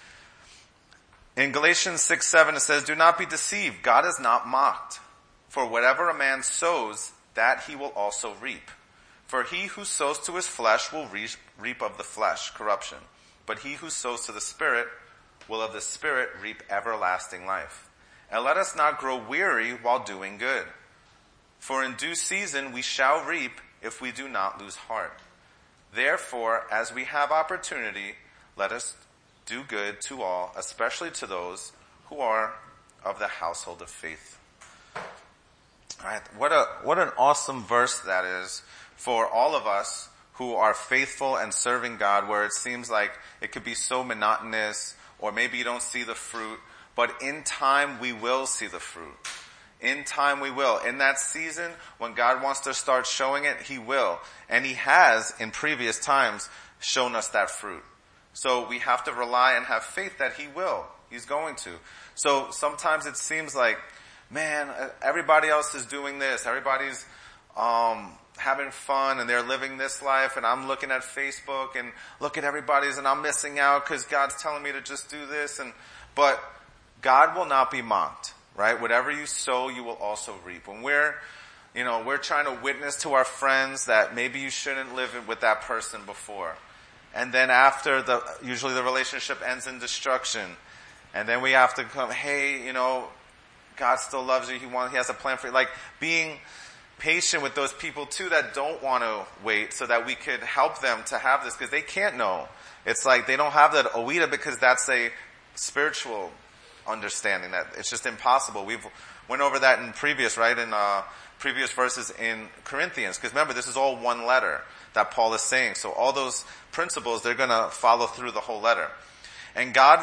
In Galatians 6:7 it says, do not be deceived. God is not mocked. For whatever a man sows, that he will also reap. For he who sows to his flesh will reap of the flesh corruption, but he who sows to the Spirit will of the Spirit reap everlasting life. And let us not grow weary while doing good. For in due season we shall reap if we do not lose heart. Therefore, as we have opportunity, let us do good to all, especially to those who are of the household of faith. All right, what an awesome verse that is for all of us who are faithful and serving God, where it seems like it could be so monotonous, or maybe you don't see the fruit, but in time we will see the fruit. In time we will. In that season, when God wants to start showing it, he will. And he has, in previous times, shown us that fruit. So we have to rely and have faith that he will. He's going to. So sometimes it seems like, man, everybody else is doing this. Everybody's having fun and they're living this life, and I'm looking at Facebook and look at everybody's and I'm missing out because God's telling me to just do this. But God will not be mocked, right? Whatever you sow, you will also reap. When we're trying to witness to our friends that maybe you shouldn't live with that person before. And then after usually the relationship ends in destruction. And then we have to come, hey, God still loves you. He has a plan for you. Like being patient with those people too that don't want to wait, so that we could help them to have this, because they can't know. It's like they don't have that Oida because that's a spiritual understanding that it's just impossible. We've went over that in previous verses in Corinthians, because remember, this is all one letter that Paul is saying. So all those principles, they're going to follow through the whole letter. And God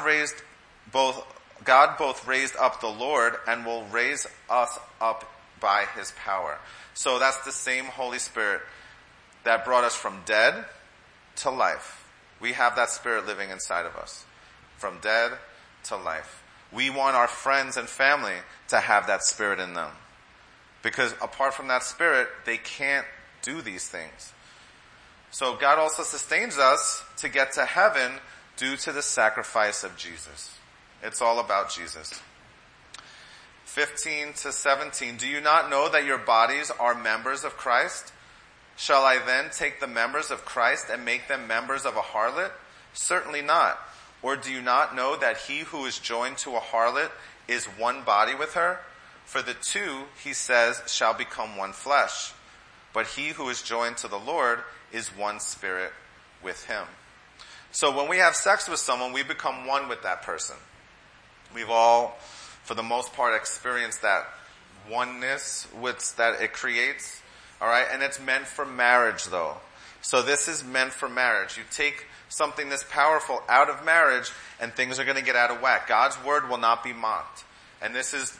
both raised up the Lord and will raise us up by his power. So that's the same Holy Spirit that brought us from dead to life. We have that Spirit living inside of us. From dead to life. We want our friends and family to have that Spirit in them. Because apart from that Spirit, they can't do these things. So God also sustains us to get to heaven due to the sacrifice of Jesus. It's all about Jesus. 15 to 17, do you not know that your bodies are members of Christ? Shall I then take the members of Christ and make them members of a harlot? Certainly not. Or do you not know that he who is joined to a harlot is one body with her? For the two, he says, shall become one flesh. But he who is joined to the Lord is one spirit with him. So when we have sex with someone, we become one with that person. We've all, for the most part, experienced that oneness that it creates. All right, and it's meant for marriage, though. So this is meant for marriage. You take something this powerful out of marriage, and things are going to get out of whack. God's word will not be mocked, and this is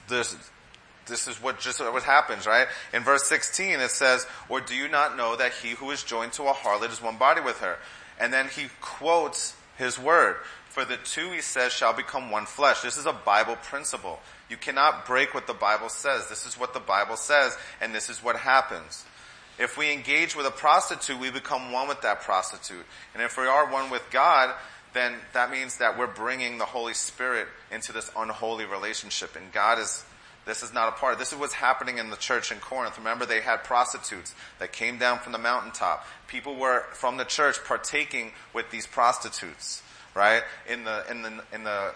what happens, right? In verse 16, it says, "Or do you not know that he who is joined to a harlot is one body with her?" And then he quotes his word. For the two, he says, shall become one flesh. This is a Bible principle. You cannot break what the Bible says. This is what the Bible says, and this is what happens. If we engage with a prostitute, we become one with that prostitute. And if we are one with God, then that means that we're bringing the Holy Spirit into this unholy relationship. And this is not a part of it. This is what's happening in the church in Corinth. Remember, they had prostitutes that came down from the mountaintop. People were from the church partaking with these prostitutes, right? In the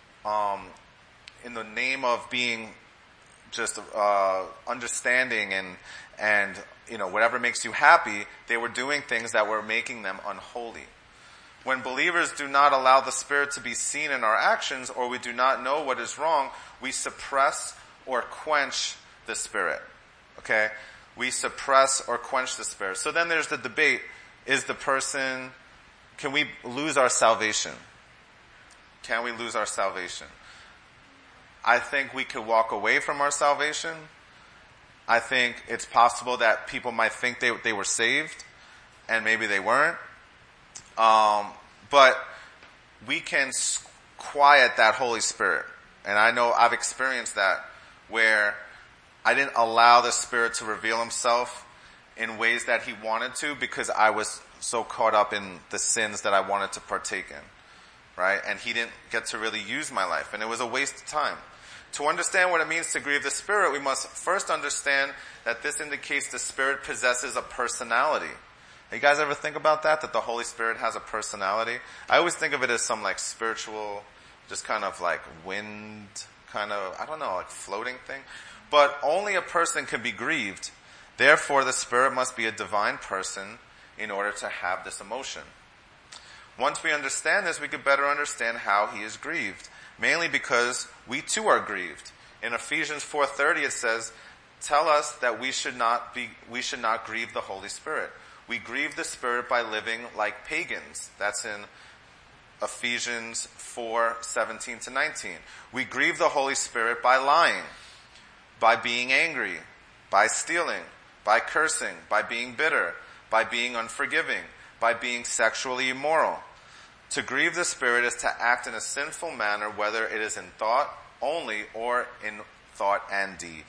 name of being just understanding and whatever makes you happy, they were doing things that were making them unholy. When believers do not allow the Spirit to be seen in our actions, or we do not know what is wrong, we suppress or quench the Spirit. Okay? We suppress or quench the Spirit. So then there's the debate, can we lose our salvation? Can we lose our salvation? I think we could walk away from our salvation. I think it's possible that people might think they were saved, and maybe they weren't. But we can quiet that Holy Spirit. And I know I've experienced that, where I didn't allow the Spirit to reveal himself in ways that he wanted to, because I was so caught up in the sins that I wanted to partake in. Right? And he didn't get to really use my life. And it was a waste of time. To understand what it means to grieve the Spirit, we must first understand that this indicates the Spirit possesses a personality. You guys ever think about that? That the Holy Spirit has a personality? I always think of it as some like spiritual, just kind of like wind, kind of, I don't know, like floating thing. But only a person can be grieved. Therefore, the Spirit must be a divine person in order to have this emotion. Once we understand this, we can better understand how he is grieved. Mainly because we too are grieved. In Ephesians 4:30 it says, tell us that we should not grieve the Holy Spirit. We grieve the Spirit by living like pagans. That's in Ephesians 4:17-19. We grieve the Holy Spirit by lying, by being angry, by stealing, by cursing, by being bitter, by being unforgiving, by being sexually immoral. To grieve the Spirit is to act in a sinful manner, whether it is in thought only or in thought and deed.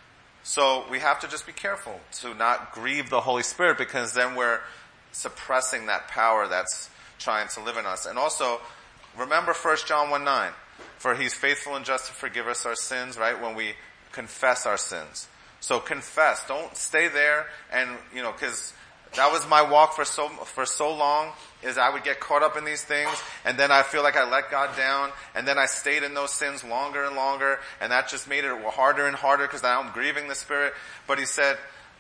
So we have to just be careful to not grieve the Holy Spirit, because then we're suppressing that power that's trying to live in us. And also, remember 1 John 1:9. For he's faithful and just to forgive us our sins, right? When we confess our sins. So confess. Don't stay there and, because that was my walk for so long, is I would get caught up in these things, and then I feel like I let God down, and then I stayed in those sins longer and longer, and that just made it harder and harder because now I'm grieving the Spirit. But he said,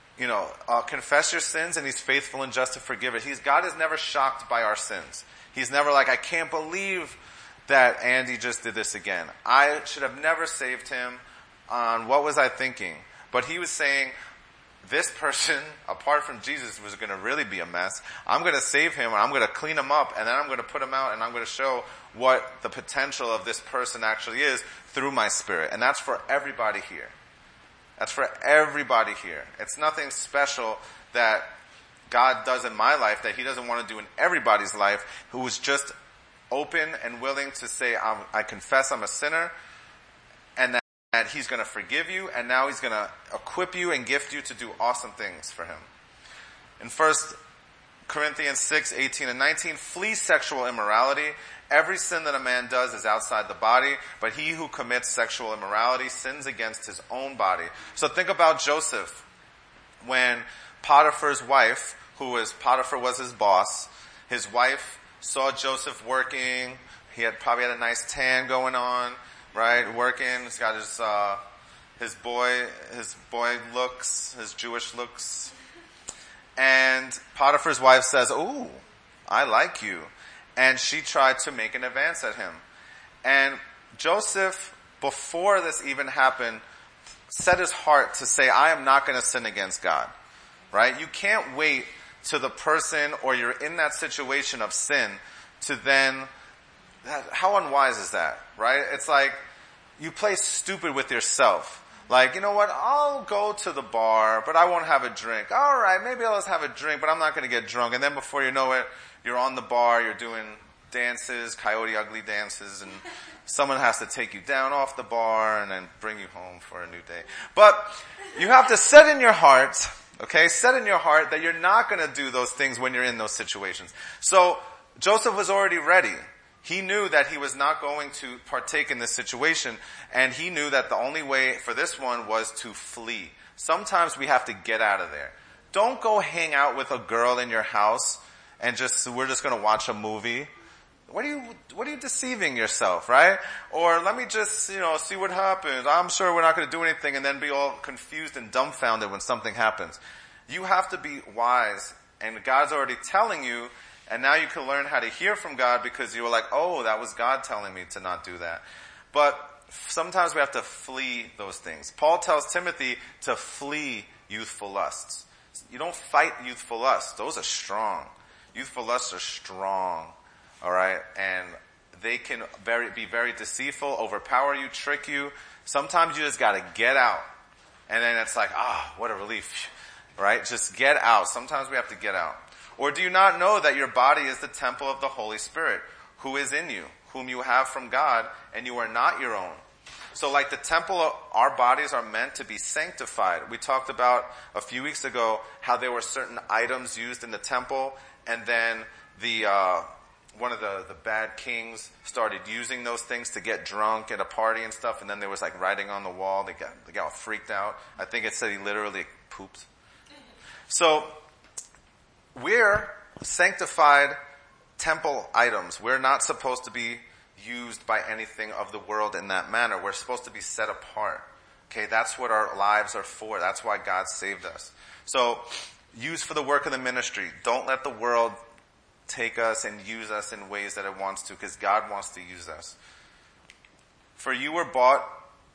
confess your sins, and he's faithful and just to forgive it. God is never shocked by our sins. He's never like, I can't believe that Andy just did this again. I should have never saved him. What was I thinking? But he was saying, this person, apart from Jesus, was going to really be a mess. I'm going to save him, and I'm going to clean him up, and then I'm going to put him out, and I'm going to show what the potential of this person actually is through my Spirit. And that's for everybody here. That's for everybody here. It's nothing special that God does in my life that he doesn't want to do in everybody's life, who is just open and willing to say, I confess I'm a sinner, and that he's going to forgive you, and now he's going to equip you and gift you to do awesome things for him. In 1 Corinthians 6:18-19, flee sexual immorality. Every sin that a man does is outside the body, but he who commits sexual immorality sins against his own body. So think about Joseph. When Potiphar's wife, Potiphar was his boss, his wife saw Joseph working. He probably had a nice tan going on, right? Working. He's got his boy looks, his Jewish looks. And Potiphar's wife says, "Ooh, I like you." And she tried to make an advance at him. And Joseph, before this even happened, set his heart to say, I am not going to sin against God. Right? You can't wait to the person, or you're in that situation of sin, to then, how unwise is that? Right? It's like, you play stupid with yourself. Like, you know what, I'll go to the bar, but I won't have a drink. Alright, maybe I'll just have a drink, but I'm not going to get drunk. And then before you know it, you're on the bar, you're doing dances, Coyote Ugly dances, and someone has to take you down off the bar and then bring you home for a new day. But you have to set in your heart, that you're not going to do those things when you're in those situations. So Joseph was already ready. He knew that he was not going to partake in this situation, and he knew that the only way for this one was to flee. Sometimes we have to get out of there. Don't go hang out with a girl in your house and we're just going to watch a movie. What are you deceiving yourself, right? Or let me just, see what happens. I'm sure we're not going to do anything, and then be all confused and dumbfounded when something happens. You have to be wise, and God's already telling you. And now you can learn how to hear from God, because you were like, oh, that was God telling me to not do that. But sometimes we have to flee those things. Paul tells Timothy to flee youthful lusts. You don't fight youthful lusts. Those are strong. Youthful lusts are strong. Alright? And they can be very deceitful, overpower you, trick you. Sometimes you just gotta get out. And then it's like, what a relief. Right? Just get out. Sometimes we have to get out. Or do you not know that your body is the temple of the Holy Spirit, who is in you, whom you have from God, and you are not your own? So like the temple, our bodies are meant to be sanctified. We talked about a few weeks ago how there were certain items used in the temple, and then one of the bad kings started using those things to get drunk at a party and stuff, and then there was like writing on the wall. They got all freaked out. I think it said he literally pooped. So we're sanctified temple items. We're not supposed to be used by anything of the world in that manner. We're supposed to be set apart. Okay, that's what our lives are for. That's why God saved us. So, use for the work of the ministry. Don't let the world take us and use us in ways that it wants to, because God wants to use us. For you were bought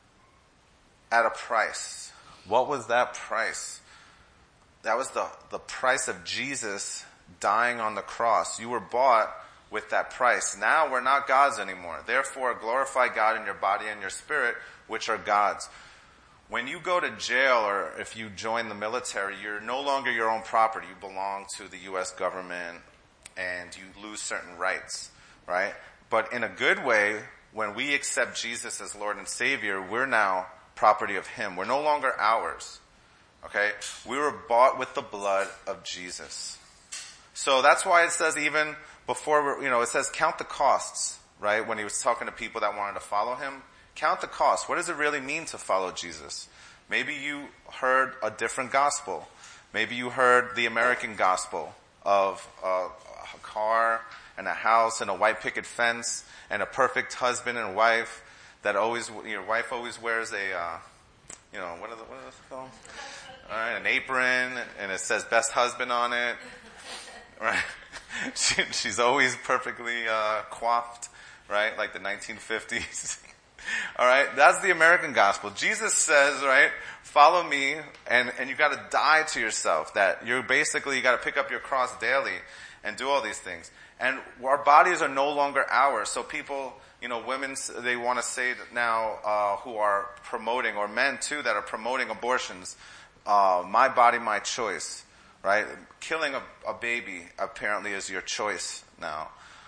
at a price. What was that price? That was the price of Jesus dying on the cross. You were bought with that price. Now we're not God's anymore. Therefore, glorify God in your body and your spirit, which are God's. When you go to jail or if you join the military, you're no longer your own property. You belong to the U.S. government and you lose certain rights, right? But in a good way, when we accept Jesus as Lord and Savior, we're now property of Him. We're no longer ours, okay? We were bought with the blood of Jesus. So that's why it says even before, it says count the costs, right? When He was talking to people that wanted to follow Him. Count the cost. What does it really mean to follow Jesus? Maybe you heard a different gospel. Maybe you heard the American gospel of a car and a house and a white picket fence and a perfect husband and wife that your wife always wears what is it called? All right, an apron and it says best husband on it. Right? She's always perfectly coiffed, right? Like the 1950s. All right, that's the American gospel. Jesus says, right, follow me, and you got to die to yourself. That you got to pick up your cross daily and do all these things. And our bodies are no longer ours. So people, women, they want to say that now who are promoting, or men too that are promoting abortions, my body, my choice, right? Killing a baby apparently is your choice now.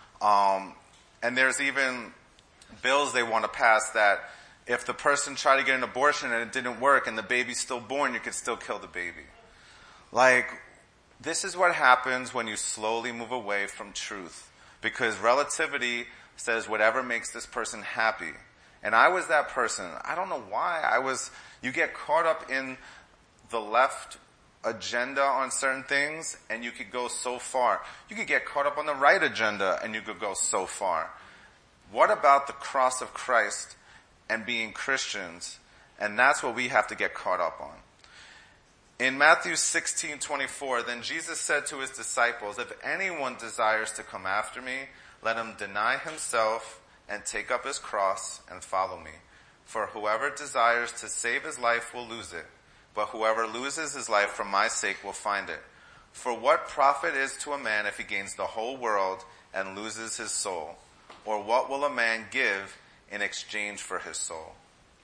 And there's even bills they want to pass that if the person tried to get an abortion and it didn't work and the baby's still born, you could still kill the baby. Like, this is what happens when you slowly move away from truth. Because relativity says whatever makes this person happy. And I was that person. I don't know why. You get caught up in the left agenda on certain things and you could go so far. You could get caught up on the right agenda and you could go so far. What about the cross of Christ and being Christians? And that's what we have to get caught up on. In Matthew 16:24, then Jesus said to His disciples, if anyone desires to come after me, let him deny himself and take up his cross and follow me. For whoever desires to save his life will lose it, but whoever loses his life for my sake will find it. For what profit is to a man if he gains the whole world and loses his soul? Or what will a man give in exchange for his soul?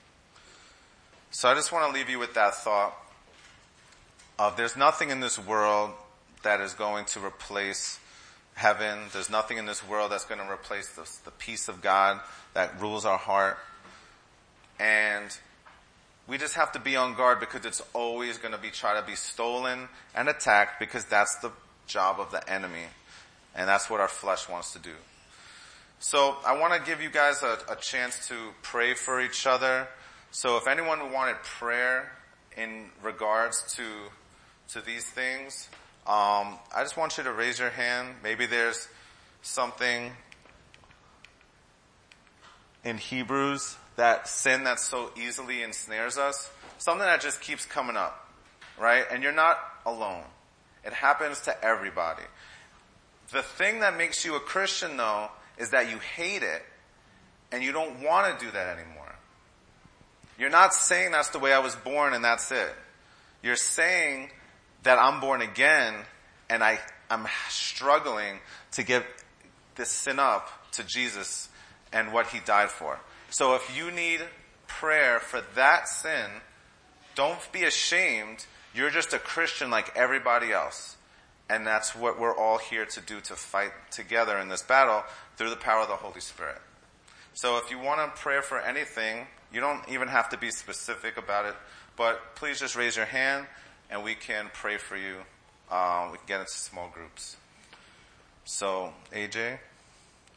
So I just want to leave you with that thought of there's nothing in this world that is going to replace heaven. There's nothing in this world that's going to replace the peace of God that rules our heart. And we just have to be on guard because it's always going to try to be stolen and attacked because that's the job of the enemy. And that's what our flesh wants to do. So I want to give you guys a chance to pray for each other. So if anyone wanted prayer in regards to these things, I just want you to raise your hand. Maybe there's something in Hebrews, that sin that so easily ensnares us, something that just keeps coming up, right? And you're not alone. It happens to everybody. The thing that makes you a Christian, though, is that you hate it and you don't want to do that anymore. You're not saying that's the way I was born and that's it. You're saying that I'm born again and I'm struggling to give this sin up to Jesus and what He died for. So if you need prayer for that sin, don't be ashamed. You're just a Christian like everybody else. And that's what we're all here to do, to fight together in this battle through the power of the Holy Spirit. So if you want to pray for anything, you don't even have to be specific about it, but please just raise your hand and we can pray for you. We can get into small groups. So, AJ?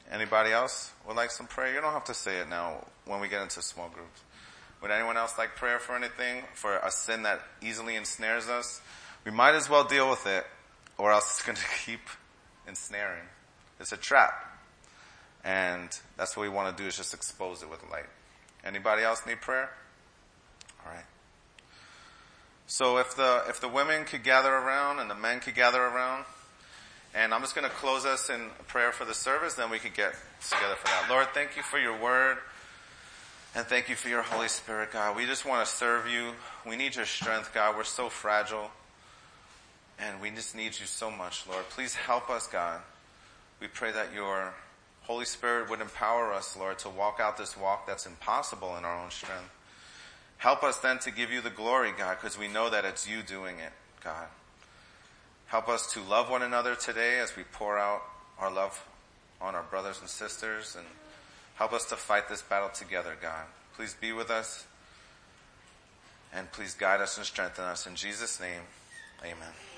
Anybody else would like some prayer? You don't have to say it now when we get into small groups. Would anyone else like prayer for anything? For a sin that easily ensnares us? We might as well deal with it, or else it's going to keep ensnaring. It's a trap. And that's what we want to do, is just expose it with light. Anybody else need prayer? All right. So if the women could gather around and the men could gather around, and I'm just going to close us in a prayer for the service, then we could get together for that. Lord, thank you for your word, and thank you for your Holy Spirit, God. We just want to serve you. We need your strength, God. We're so fragile, and we just need you so much, Lord. Please help us, God. We pray that your Holy Spirit would empower us, Lord, to walk out this walk that's impossible in our own strength. Help us then to give you the glory, God, because we know that it's you doing it, God. Help us to love one another today as we pour out our love on our brothers and sisters, and help us to fight this battle together, God. Please be with us, and please guide us and strengthen us. In Jesus' name, amen.